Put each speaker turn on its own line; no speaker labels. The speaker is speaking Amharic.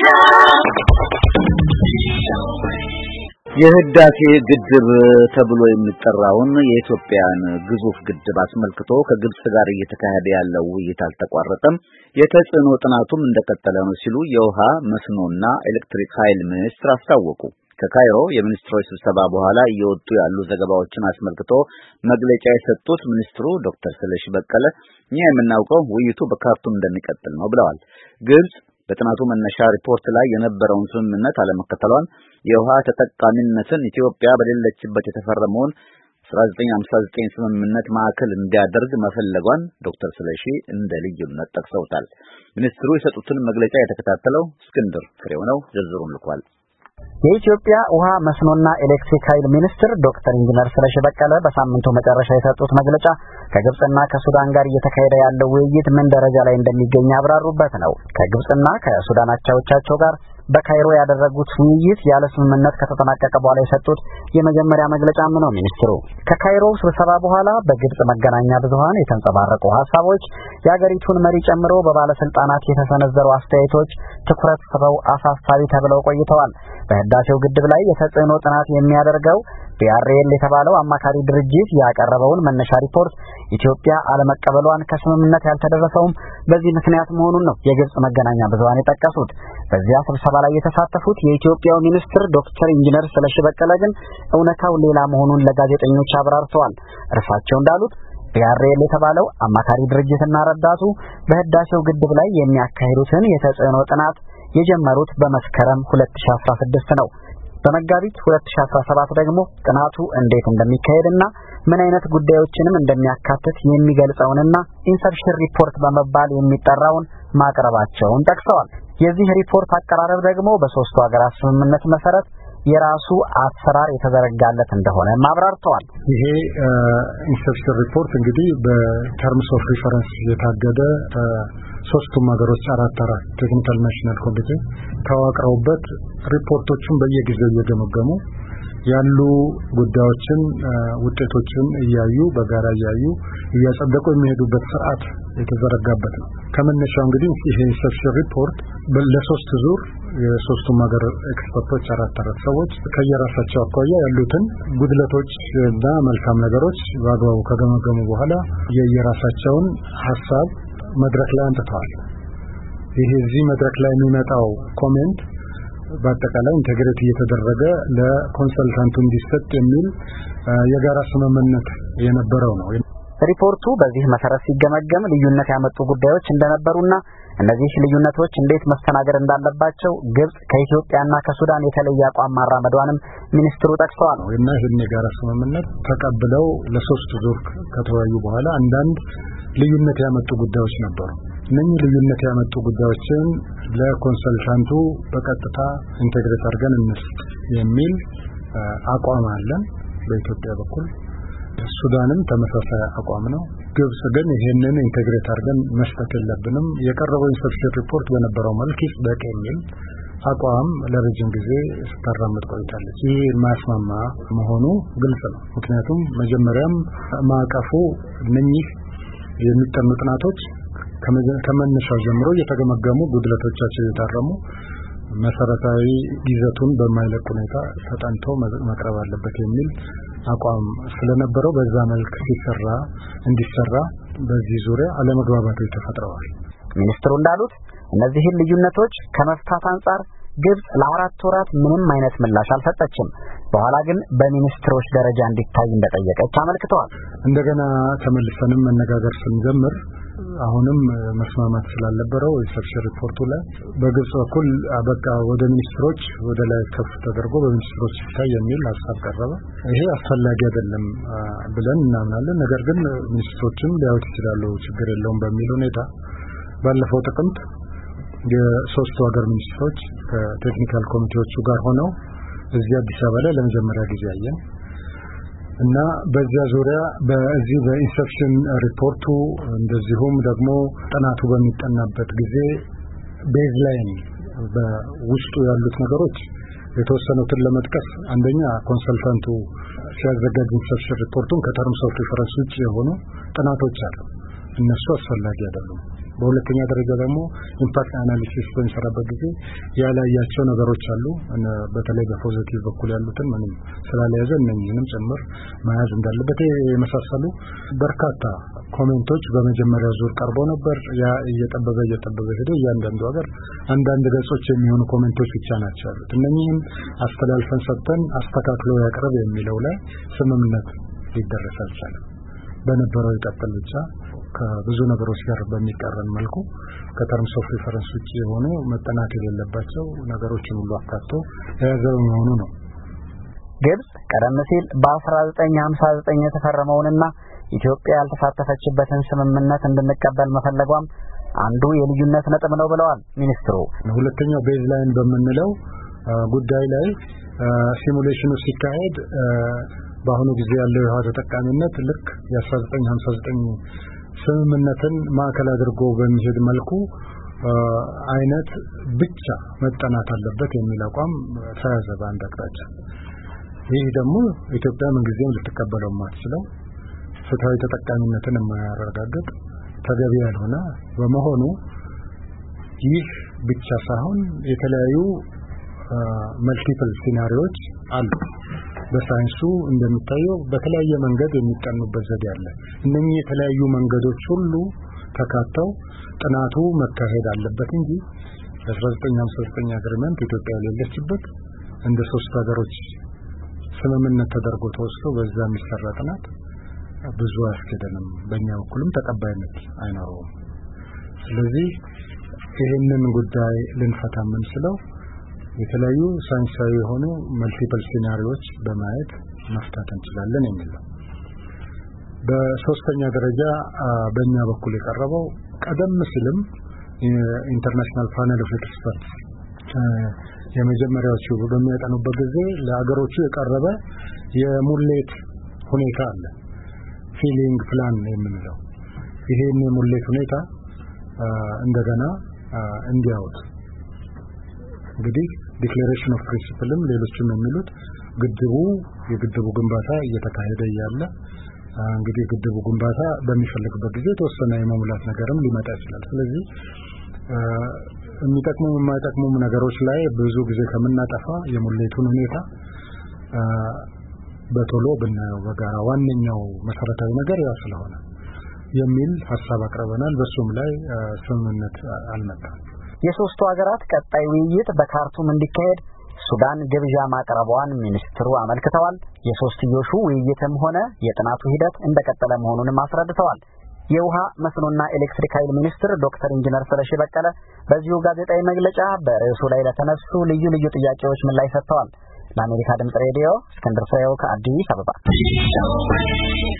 የህዳሴ ግድብ ተብሎ የሚጠራውን የኢትዮጵያን ግዙፍ ግድብ አስመልክቶ ከግብጽ ጋር እየተካሄደ ያለው ውይይት አልተቋረጠም፣ የተጽዕኖ ጥናቱም እንደቀጠለ ነው ሲሉ የውሃ መስኖና ኤሌክትሪክ ኃይል ሚኒስትር አስታወቁ። ከካይሮ የሚኒስትሮች ስብሰባ በኋላ እየወጡ ያሉ ዘገባዎችን አስመልክቶ መግለጫ የሰጡት ሚኒስትሩ ዶክተር ስለሺ በቀለ እኛ የምናውቀው ውይይቱ በካርቱም እንደሚቀጥል ነው ብለዋል። ግብጽ በጥናቱ መነሻ ሪፖርት ላይ የነበረውን ስምምነት አለመከተሏን፣ የውሃ ተጠቃሚነትን ኢትዮጵያ በሌለችበት የተፈረመውን 1959 ስምምነት ማዕከል እንዲያደርግ መፈለጓን ዶክተር ስለሺ እንደ ልዩነት ጠቅሰውታል። ሚኒስትሩ የሰጡትን መግለጫ የተከታተለው እስክንድር ፍሬው ነው። ዝርዝሩን ልኳል።
የኢትዮጵያ ውሃ መስኖና ኤሌክትሪክ ኃይል ሚኒስትር ዶክተር ኢንጂነር ስለሺ በቀለ በሳምንቱ መጨረሻ የሰጡት መግለጫ ከግብጽና ከሱዳን ጋር እየተካሄደ ያለው ውይይት ምን ደረጃ ላይ እንደሚገኝ ያብራሩበት ነው። ከግብጽና ከሱዳን አቻዎቻቸው ጋር በካይሮ ያደረጉት ውይይት ያለ ስምምነት ከተጠናቀቀ በኋላ የሰጡት የመጀመሪያ መግለጫም ነው። ሚኒስትሩ ከካይሮ ስብሰባ በኋላ በግብጽ መገናኛ ብዙሃን የተንጸባረቁ ሐሳቦች የአገሪቱን መሪ ጨምሮ በባለስልጣናት የተሰነዘሩ አስተያየቶች ትኩረት ስበው አሳሳቢ ተብለው ቆይተዋል። በህዳሴው ግድብ ላይ የተጽዕኖ ጥናት የሚያደርገው ቢአርኤል የተባለው አማካሪ ድርጅት ያቀረበውን መነሻ ሪፖርት ኢትዮጵያ አለመቀበሏን ከስምምነት ያልተደረሰውም በዚህ ምክንያት መሆኑን ነው የግብጽ መገናኛ ብዙሃን የጠቀሱት። በዚያ ስብሰባ ላይ የተሳተፉት የኢትዮጵያው ሚኒስትር ዶክተር ኢንጂነር ስለሺ በቀለ ግን እውነታው ሌላ መሆኑን ለጋዜጠኞች አብራርተዋል። እርሳቸው እንዳሉት ቢአርኤል የተባለው አማካሪ ድርጅትና ረዳቱ በህዳሴው ግድብ ላይ የሚያካሂዱትን የተጽዕኖ ጥናት የጀመሩት በመስከረም 2016 ነው። በመጋቢት 2017 ደግሞ ጥናቱ እንዴት እንደሚካሄድና ምን አይነት ጉዳዮችንም እንደሚያካትት የሚገልጸውንና ኢንሰፕሽን ሪፖርት በመባል የሚጠራውን ማቅረባቸውን ጠቅሰዋል። የዚህ ሪፖርት አቀራረብ ደግሞ በሶስቱ ሀገራት ስምምነት መሰረት የራሱ አሰራር የተዘረጋለት እንደሆነ ማብራርተዋል።
ይሄ ኢንሰፕሽን ሪፖርት እንግዲህ በተርምስ ኦፍ ሪፈረንስ የታገደ ሶስቱም ሀገሮች አራት ቴክኒካል ናሽናል ኮሚቴ ተዋቅረውበት ሪፖርቶችን በየጊዜው እየገመገሙ ያሉ ጉዳዮችን ውጤቶችን እያዩ በጋራ እያዩ እያጸደቁ የሚሄዱበት ስርዓት የተዘረጋበት ነው። ከመነሻው እንግዲህ ይሄ ኢንሰፕሽን ሪፖርት ለሶስት ዙር የሶስቱም ሀገር ኤክስፐርቶች አራት ሰዎች ከየራሳቸው አኳያ ያሉትን ጉድለቶች እና መልካም ነገሮች በአግባቡ ከገመገሙ በኋላ የየራሳቸውን ሐሳብ መድረክ ላይ አንጥተዋል። ይሄ እዚህ መድረክ ላይ የሚመጣው ኮሜንት በአጠቃላይ ኢንቴግሬት እየተደረገ ለኮንሰልታንቱ እንዲሰጥ የሚል የጋራ ስምምነት የነበረው ነው።
ሪፖርቱ በዚህ መሰረት ሲገመገም ልዩነት ያመጡ ጉዳዮች እንደነበሩና እነዚህ ልዩነቶች እንዴት መስተናገድ እንዳለባቸው ግብጽ ከኢትዮጵያና ከሱዳን የተለየ አቋም ማራመዷንም ሚኒስትሩ ጠቅሰዋል።
እና ይህን የጋራ ስምምነት ተቀብለው ለሶስት ዙር ከተወያዩ በኋላ አንዳንድ ልዩነት ያመጡ ጉዳዮች ነበሩ። እነዚህ ልዩነት ያመጡ ጉዳዮችን ለኮንሰልታንቱ በቀጥታ ኢንቴግሬት አድርገን እንስጥ የሚል አቋም አለን በኢትዮጵያ በኩል። ሱዳንም ተመሳሳይ አቋም ነው። ግብጽ ግን ይሄንን ኢንቴግሬት አድርገን መስጠት የለብንም፣ የቀረበው ኢንሰፕሽን ሪፖርት በነበረው መልክ ይጽደቅ የሚል አቋም ለረጅም ጊዜ ስታራምድ ቆይታለች። ይህ የማያስማማ መሆኑ ግልጽ ነው። ምክንያቱም መጀመሪያም ማዕቀፉ እነኚህ የሚጠኑ ጥናቶች ከመነሻው ጀምሮ እየተገመገሙ ጉድለቶቻቸው የታረሙ መሰረታዊ ይዘቱን በማይለቅ ሁኔታ ተጠንቶ መቅረብ አለበት የሚል አቋም ስለነበረው በዛ መልክ እንዲሰራ በዚህ ዙሪያ አለመግባባቶች ተፈጥረዋል።
ሚኒስትሩ እንዳሉት እነዚህን ልዩነቶች ከመፍታት አንጻር ግብጽ ለአራት ወራት ምንም አይነት ምላሽ አልሰጠችም። በኋላ ግን በሚኒስትሮች ደረጃ እንዲታይ እንደጠየቀች አመልክተዋል።
እንደገና ተመልሰንም መነጋገር ስንጀምር አሁንም መስማማት ስላልነበረው ኢንሰፕሽን ሪፖርቱ ላይ በግብጽ በኩል በቃ ወደ ሚኒስትሮች ወደ ላይ ከፍ ተደርጎ በሚኒስትሮች ይታይ የሚል ሐሳብ ቀረበ። ይሄ አስፈላጊ አይደለም ብለን እናምናለን። ነገር ግን ሚኒስትሮችም ሊያዩት ይችላሉ፣ ችግር የለውም በሚል ሁኔታ ባለፈው ጥቅምት የሶስቱ ሀገር ሚኒስትሮች ከቴክኒካል ኮሚቴዎቹ ጋር ሆነው እዚህ አዲስ አበባ ላይ ለመጀመሪያ ጊዜ አየን እና በዚያ ዙሪያ በዚህ በኢንሰፕሽን ሪፖርቱ እንደዚሁም ደግሞ ጥናቱ በሚጠናበት ጊዜ ቤዝላይን በውስጡ ያሉት ነገሮች የተወሰኑትን ለመጥቀስ አንደኛ ኮንሰልታንቱ ሲያዘጋጅ ኢንሰፕሽን ሪፖርቱን ከተርምስ ኦፍ ሪፈረንስ ውጭ የሆኑ ጥናቶች አሉ። እነሱ አስፈላጊ አይደሉም። በሁለተኛ ደረጃ ደግሞ ኢምፓክት አናሊሲስ በሚሰራበት ጊዜ ያላያቸው ነገሮች አሉ። በተለይ በፖዚቲቭ በኩል ያሉትን ምንም ስላልያዘ እነኚህንም ጭምር መያዝ እንዳለበት የመሳሰሉ በርካታ ኮሜንቶች በመጀመሪያው ዙር ቀርቦ ነበር። ያ እየጠበበ ሄደ። እያንዳንዱ ሀገር አንዳንድ ገጾች የሚሆኑ ኮሜንቶች ብቻ ናቸው ያሉት። እነኚህም አስተላልፈን ሰጥተን አስተካክሎ ያቅርብ የሚለው ላይ ስምምነት ሊደረስ አልቻለም። በነበረው ይቀጥል ብቻ ከብዙ ነገሮች ጋር በሚቀረን መልኩ ከተርምስ ኦፍ ሪፈረንስ ውጪ የሆኑ መጠናት የሌለባቸው ነገሮችን ሁሉ አካቶ የያዘው መሆኑ ነው።
ግብጽ ቀደም ሲል በ1959 የተፈረመውንና ኢትዮጵያ ያልተሳተፈችበትን ስምምነት እንድንቀበል መፈለጓም አንዱ የልዩነት ነጥብ ነው ብለዋል ሚኒስትሩ።
ሁለተኛው ቤዝላይን በመንለው ጉዳይ ላይ ሲሙሌሽኑ ሲካሄድ በአሁኑ ጊዜ ያለው የውሃ ተጠቃሚነት ልክ የ1959 ስምምነትን ማዕከል አድርጎ በሚሄድ መልኩ አይነት ብቻ መጠናት አለበት የሚል አቋም ተያዘ በአንድ አቅጣጫ። ይህ ደግሞ ኢትዮጵያ ምንጊዜም ልትቀበለው የማትችለው ፍትሃዊ ተጠቃሚነትን የማያረጋግጥ ተገቢ ያልሆነ በመሆኑ ይህ ብቻ ሳይሆን የተለያዩ መልቲፕል ሲናሪዮች አሉ። በሳይንሱ እንደሚታየው በተለያየ መንገድ የሚጠኑበት ዘዴ አለ። እነኚህ የተለያዩ መንገዶች ሁሉ ተካተው ጥናቱ መካሄድ አለበት እንጂ 1959 አግሪመንት ኢትዮጵያ የሌለችበት እንደ ሶስት ሀገሮች ስምምነት ተደርጎ ተወስዶ በዛ የሚሰራ ጥናት ብዙ አያስኬደንም። በእኛ በኩልም ተቀባይነት አይኖረውም። ስለዚህ ይህንን ጉዳይ ልንፈታ የምንችለው የተለያዩ ሳይንሳዊ የሆኑ መልቲፕል ሲናሪዎች በማየት መፍታት እንችላለን የሚል ነው። በሶስተኛ ደረጃ በእኛ በኩል የቀረበው ቀደም ሲልም ኢንተርናሽናል ፓነል ኦፍ ኤክስፐርትስ የመጀመሪያዎቹ በሚያጠኑበት ጊዜ ለሀገሮቹ የቀረበ የሙሌት ሁኔታ አለ። ፊሊንግ ፕላን የምንለው ይሄን የሙሌት ሁኔታ እንደገና እንዲያውጥ እንግዲህ ዲክሌሬሽን ኦፍ ፕሪንሲፕልም ሌሎችም የሚሉት የግድቡ ግንባታ እየተካሄደ ያለ እንግዲህ የግድቡ ግንባታ በሚፈልግበት ጊዜ ተወሰነ የመሙላት ነገርም ሊመጣ ይችላል። ስለዚህ የሚጠቅሙ የማይጠቅሙ ነገሮች ላይ ብዙ ጊዜ ከምናጠፋ የሙሌቱን ሁኔታ በቶሎ ብናየው በጋራ ዋነኛው መሰረታዊ ነገር ያ ስለሆነ የሚል ሐሳብ አቅርበናል። በሱም ላይ ስምምነት አልመጣም።
የሶስቱ ሀገራት ቀጣይ ውይይት በካርቱም እንዲካሄድ ሱዳን ግብዣ ማቅረቧን ሚኒስትሩ አመልክተዋል። የሶስትዮሹ ውይይትም ሆነ የጥናቱ ሂደት እንደቀጠለ መሆኑንም አስረድተዋል። የውሃ መስኖና ኤሌክትሪክ ኃይል ሚኒስትር ዶክተር ኢንጂነር ስለሺ በቀለ በዚሁ ጋዜጣዊ መግለጫ በርዕሱ ላይ ለተነሱ ልዩ ጥያቄዎች ምላሽ ሰጥተዋል። ለአሜሪካ ድምጽ ሬዲዮ እስክንድር ፍሬው ከአዲስ አበባ